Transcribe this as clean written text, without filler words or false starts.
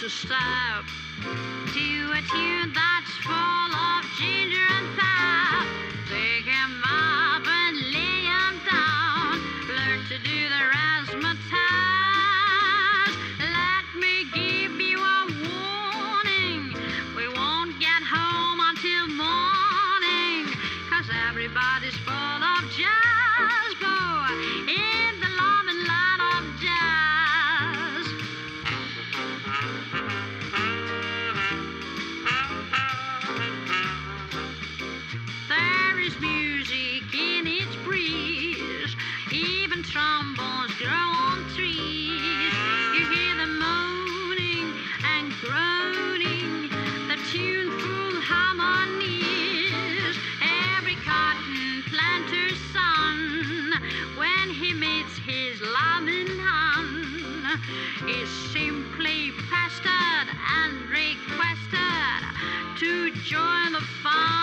to stop to a tune that's full of ginger and pep. Pick 'em up and lay 'em down. Learn to do the razzmatazz. Let me give you a warning. We won't get home until morning, 'cause everybody's full of jazz, boy, in the loving land of jazz. There is music in its breeze, even trombones grow on trees. You hear them moaning and groaning, the tuneful harmonies. Every cotton planter's son, when he meets his loving hun, is simply pestered and requested to join the fun.